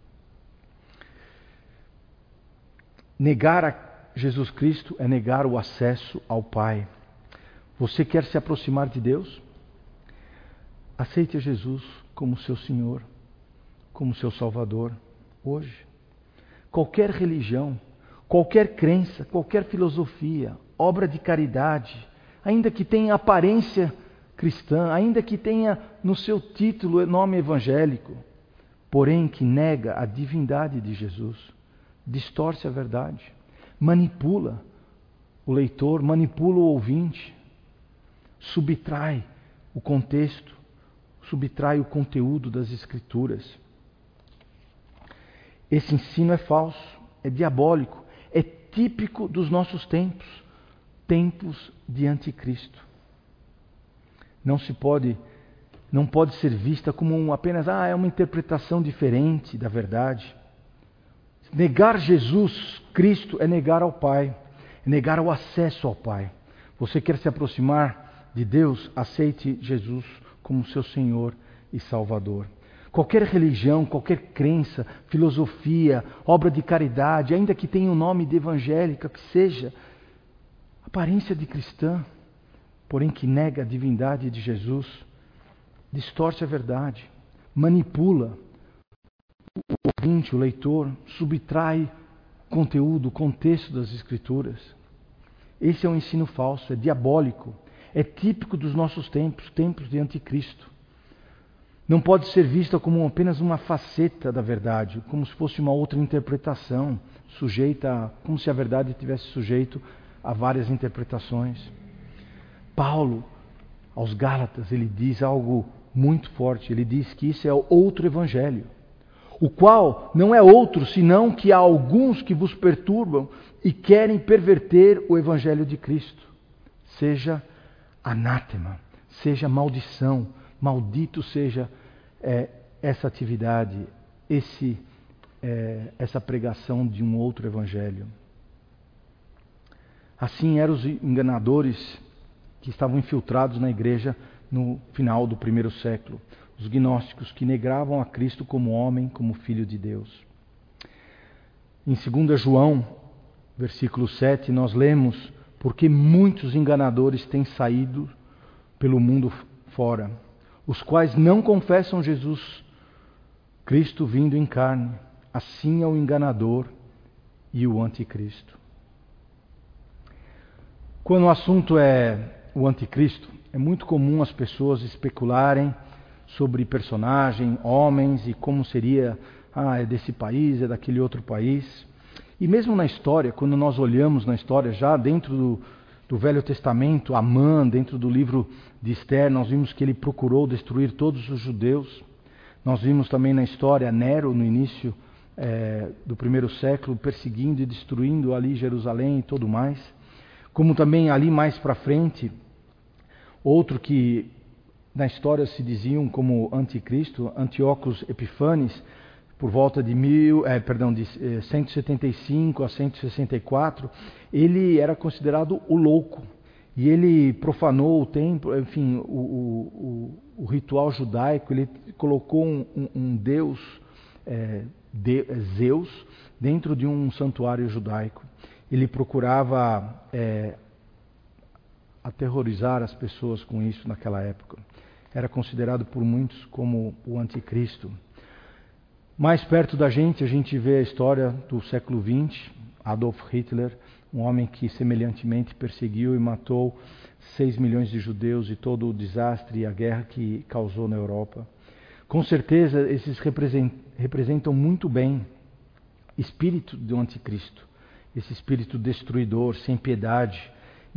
Negar a Jesus Cristo é negar o acesso ao Pai. Você quer se aproximar de Deus? Aceite a Jesus como seu Senhor, como seu Salvador, hoje. Qualquer religião, qualquer crença, qualquer filosofia, obra de caridade, ainda que tenha aparência cristã, ainda que tenha no seu título nome evangélico, porém que nega a divindade de Jesus, distorce a verdade, manipula o leitor, manipula o ouvinte, subtrai o contexto, subtrai o conteúdo das Escrituras. Esse ensino é falso, é diabólico, é típico dos nossos tempos, tempos de anticristo. Não pode ser vista como apenas é uma interpretação diferente da verdade. Negar Jesus Cristo é negar ao Pai, é negar o acesso ao Pai. Você quer se aproximar de Deus? Aceite Jesus como seu Senhor e Salvador. Qualquer religião, qualquer crença, filosofia, obra de caridade, ainda que tenha um nome de evangélica, que seja aparência de cristã, porém que nega a divindade de Jesus, distorce a verdade, manipula o ouvinte, o leitor, subtrai conteúdo, contexto das Escrituras. Esse é um ensino falso, é diabólico, é típico dos nossos tempos, tempos de anticristo. Não pode ser vista como apenas uma faceta da verdade, como se fosse uma outra interpretação, como se a verdade estivesse sujeito a várias interpretações. Paulo, aos Gálatas, ele diz algo muito forte. Ele diz que isso é outro evangelho, o qual não é outro senão que há alguns que vos perturbam e querem perverter o evangelho de Cristo. Seja anátema, seja maldição, maldito seja essa atividade, essa pregação de um outro evangelho. Assim eram os enganadores que estavam infiltrados na igreja no final do primeiro século, os gnósticos que negavam a Cristo como homem, como Filho de Deus. Em 2 João, versículo 7, nós lemos: porque muitos enganadores têm saído pelo mundo fora, os quais não confessam Jesus Cristo vindo em carne. Assim é o enganador e o anticristo. Quando o assunto é o anticristo, é muito comum as pessoas especularem sobre personagem, homens, e como seria, é desse país, é daquele outro país. E mesmo na história, quando nós olhamos na história, já dentro do Velho Testamento, Amã, dentro do livro de Esther, nós vimos que ele procurou destruir todos os judeus. Nós vimos também na história Nero, no início do primeiro século, perseguindo e destruindo ali Jerusalém e tudo mais. Como também ali mais para frente, outro que na história se diziam como anticristo, Antíoco Epifanes, por volta de 175 a 164, ele era considerado o louco. E ele profanou o templo, enfim, o ritual judaico. Ele colocou um deus, Zeus, dentro de um santuário judaico. Ele procurava aterrorizar as pessoas com isso naquela época. Era considerado por muitos como o anticristo. Mais perto da gente, a gente vê a história do século XX, Adolf Hitler, um homem que semelhantemente perseguiu e matou 6 milhões de judeus e todo o desastre e a guerra que causou na Europa. Com certeza, esses representam muito bem o espírito do anticristo, esse espírito destruidor, sem piedade,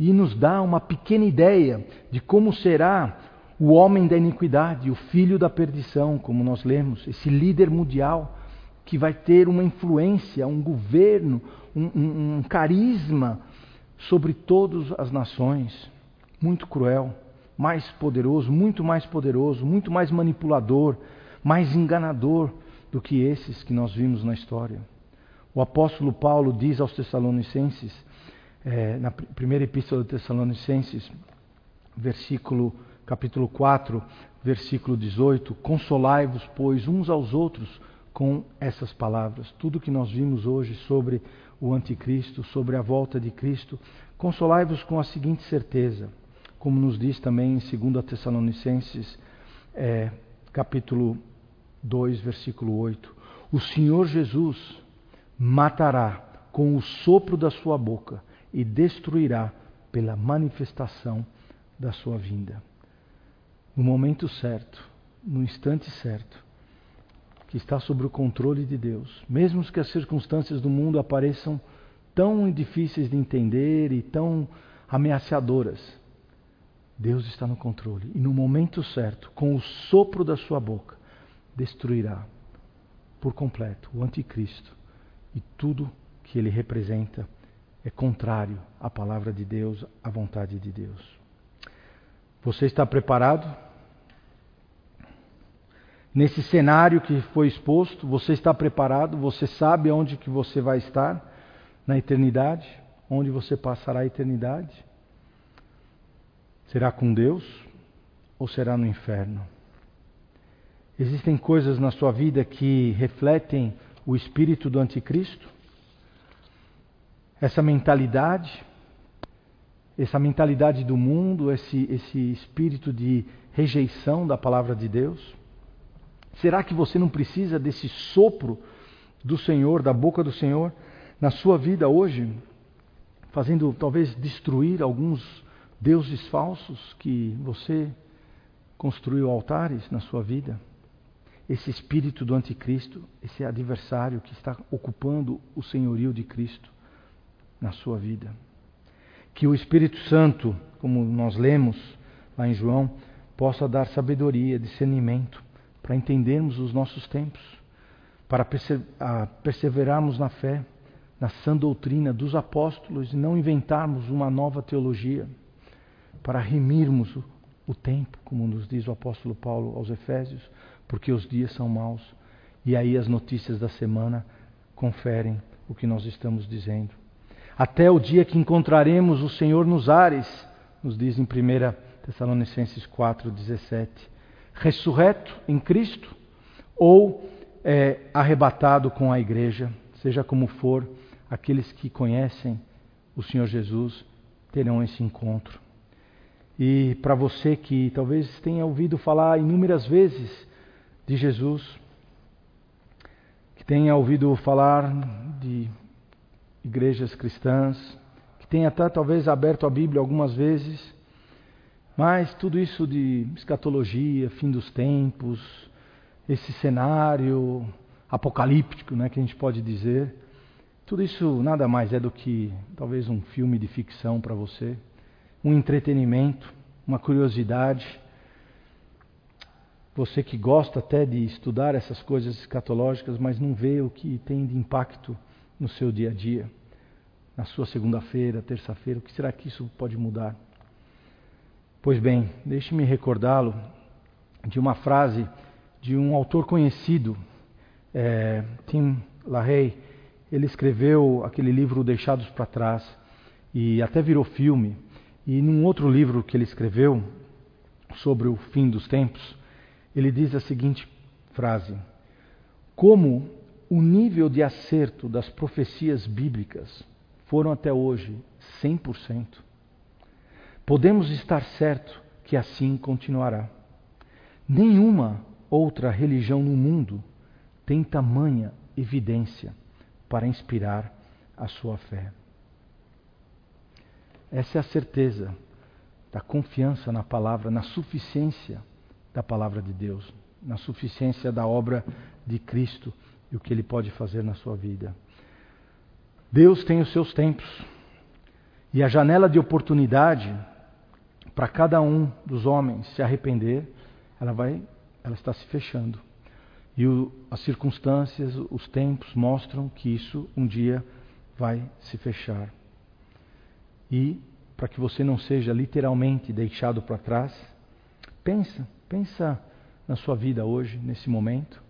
e nos dá uma pequena ideia de como será o homem da iniquidade, o filho da perdição, como nós lemos, esse líder mundial que vai ter uma influência, um governo, um carisma sobre todas as nações. Muito cruel, mais poderoso, muito mais manipulador, mais enganador do que esses que nós vimos na história. O apóstolo Paulo diz aos Tessalonicenses, na primeira epístola de Tessalonicenses, capítulo 4, versículo 18, consolai-vos, pois, uns aos outros com essas palavras. Tudo que nós vimos hoje sobre o anticristo, sobre a volta de Cristo, consolai-vos com a seguinte certeza, como nos diz também em 2 Tessalonicenses, capítulo 2, versículo 8. O Senhor Jesus matará com o sopro da sua boca e destruirá pela manifestação da sua vinda. No momento certo, no instante certo, que está sob o controle de Deus, mesmo que as circunstâncias do mundo apareçam tão difíceis de entender e tão ameaçadoras, Deus está no controle. E no momento certo, com o sopro da sua boca, destruirá por completo o anticristo. E tudo que ele representa é contrário à palavra de Deus, à vontade de Deus. Você está preparado? Nesse cenário que foi exposto, você está preparado? Você sabe onde que você vai estar na eternidade? Onde você passará a eternidade? Será com Deus ou será no inferno? Existem coisas na sua vida que refletem o espírito do anticristo? Essa mentalidade do mundo, esse espírito de rejeição da palavra de Deus? Será que você não precisa desse sopro do Senhor, da boca do Senhor, na sua vida hoje, fazendo talvez destruir alguns deuses falsos que você construiu altares na sua vida? Esse espírito do anticristo, esse adversário que está ocupando o senhorio de Cristo na sua vida. Que o Espírito Santo, como nós lemos lá em João, possa dar sabedoria, discernimento, para entendermos os nossos tempos, para perseverarmos na fé, na sã doutrina dos apóstolos e não inventarmos uma nova teologia, para remirmos o tempo, como nos diz o apóstolo Paulo aos Efésios, porque os dias são maus. E aí as notícias da semana conferem o que nós estamos dizendo. Até o dia que encontraremos o Senhor nos ares, nos diz em 1 Tessalonicenses 4,17. Ressurreto em Cristo ou arrebatado com a igreja, seja como for, aqueles que conhecem o Senhor Jesus terão esse encontro. E para você que talvez tenha ouvido falar inúmeras vezes de Jesus, que tenha ouvido falar de igrejas cristãs, que tenha até talvez aberto a Bíblia algumas vezes, mas tudo isso de escatologia, fim dos tempos, esse cenário apocalíptico, né, que a gente pode dizer, tudo isso nada mais é do que talvez um filme de ficção para você, um entretenimento, uma curiosidade. Você que gosta até de estudar essas coisas escatológicas, mas não vê o que tem de impacto no seu dia a dia, na sua segunda-feira, terça-feira, o que será que isso pode mudar? Pois bem, deixe-me recordá-lo de uma frase de um autor conhecido, Tim LaHaye. Ele escreveu aquele livro Deixados para Trás e até virou filme. E num outro livro que ele escreveu sobre o fim dos tempos, ele diz a seguinte frase: como o nível de acerto das profecias bíblicas foram até hoje 100%, podemos estar certo que assim continuará. Nenhuma outra religião no mundo tem tamanha evidência para inspirar a sua fé. Essa é a certeza da confiança na palavra, na suficiência da palavra de Deus, na suficiência da obra de Cristo e o que Ele pode fazer na sua vida. Deus tem os seus tempos E a janela de oportunidade para cada um dos homens se arrepender, ela está se fechando. E as circunstâncias, os tempos mostram que isso um dia vai se fechar. E para que você não seja literalmente deixado para trás, pensa na sua vida hoje, nesse momento.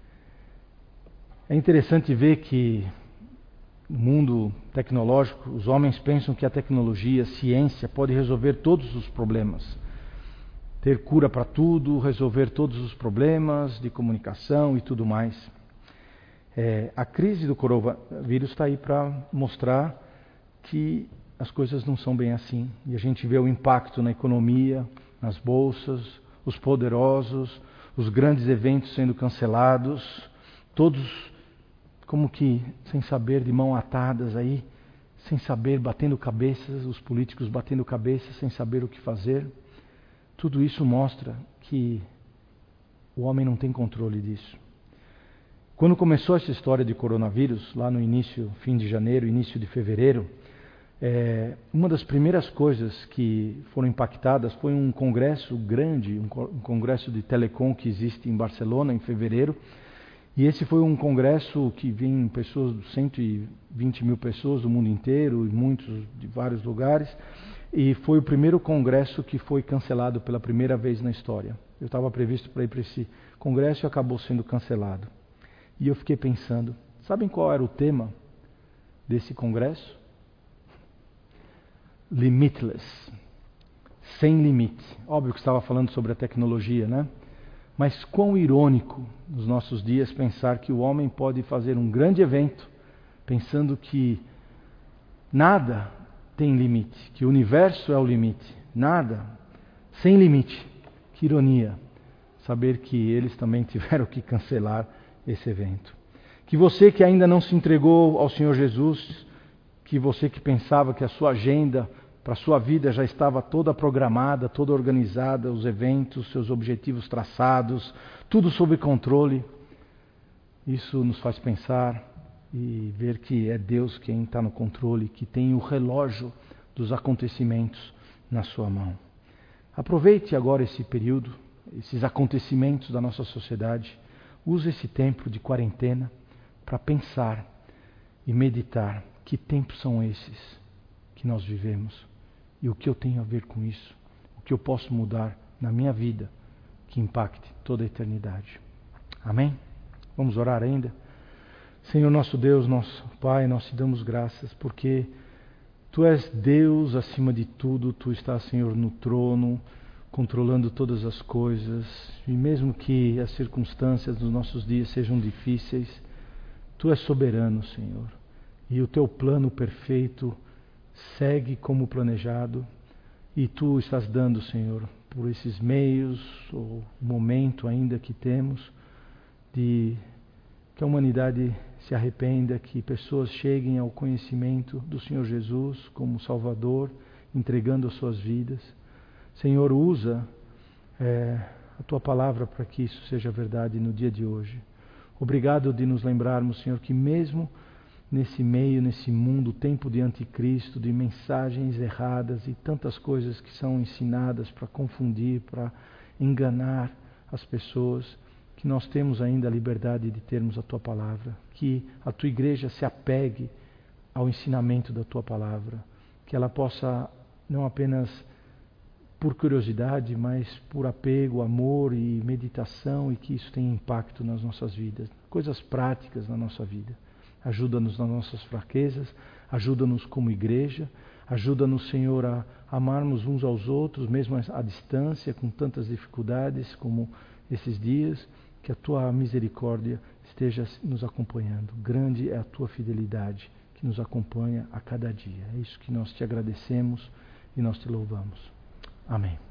É interessante ver que no mundo tecnológico, os homens pensam que a tecnologia, a ciência, pode resolver todos os problemas. Ter cura para tudo, resolver todos os problemas de comunicação e tudo mais. A crise do coronavírus está aí para mostrar que as coisas não são bem assim. E a gente vê o impacto na economia, nas bolsas, os poderosos, os grandes eventos sendo cancelados, todos como que sem saber, de mão atadas aí, sem saber, batendo cabeças, os políticos batendo cabeças, sem saber o que fazer. Tudo isso mostra que o homem não tem controle disso. Quando começou essa história de coronavírus, lá no início, fim de janeiro, início de fevereiro, uma das primeiras coisas que foram impactadas foi um congresso grande, um congresso de telecom que existe em Barcelona, em fevereiro. E esse foi um congresso que vem pessoas, 120 mil pessoas do mundo inteiro, e muitos de vários lugares. E foi o primeiro congresso que foi cancelado pela primeira vez na história. Eu estava previsto para ir para esse congresso e acabou sendo cancelado. E eu fiquei pensando, sabem qual era o tema desse congresso? Limitless. Sem limite. Óbvio que estava falando sobre a tecnologia, né? Mas quão irônico nos nossos dias pensar que o homem pode fazer um grande evento pensando que nada tem limite, que o universo é o limite, nada, sem limite. Que ironia saber que eles também tiveram que cancelar esse evento. Que você que ainda não se entregou ao Senhor Jesus, que você que pensava que a sua agenda para a sua vida já estava toda programada, toda organizada, os eventos, seus objetivos traçados, tudo sob controle. Isso nos faz pensar e ver que é Deus quem está no controle, que tem o relógio dos acontecimentos na sua mão. Aproveite agora esse período, esses acontecimentos da nossa sociedade. Use esse tempo de quarentena para pensar e meditar que tempos são esses que nós vivemos. E o que eu tenho a ver com isso? O que eu posso mudar na minha vida que impacte toda a eternidade? Amém? Vamos orar ainda? Senhor nosso Deus, nosso Pai, nós te damos graças porque Tu és Deus acima de tudo, Tu estás, Senhor, no trono, controlando todas as coisas. E mesmo que as circunstâncias dos nossos dias sejam difíceis, Tu és soberano, Senhor. E o Teu plano perfeito segue como planejado, e Tu estás dando, Senhor, por esses meios, ou momento ainda que temos, de que a humanidade se arrependa, que pessoas cheguem ao conhecimento do Senhor Jesus como Salvador, entregando as suas vidas. Senhor, usa a Tua palavra para que isso seja verdade no dia de hoje. Obrigado de nos lembrarmos, Senhor, que mesmo nesse meio, nesse mundo, tempo de anticristo, de mensagens erradas e tantas coisas que são ensinadas para confundir, para enganar as pessoas, que nós temos ainda a liberdade de termos a Tua palavra, que a Tua igreja se apegue ao ensinamento da Tua palavra, que ela possa, não apenas por curiosidade, mas por apego, amor e meditação, e que isso tenha impacto nas nossas vidas, coisas práticas na nossa vida. Ajuda-nos nas nossas fraquezas, ajuda-nos como igreja, ajuda-nos, Senhor, a amarmos uns aos outros, mesmo à distância, com tantas dificuldades como esses dias, que a Tua misericórdia esteja nos acompanhando. Grande é a Tua fidelidade que nos acompanha a cada dia. É isso que nós Te agradecemos e nós Te louvamos. Amém.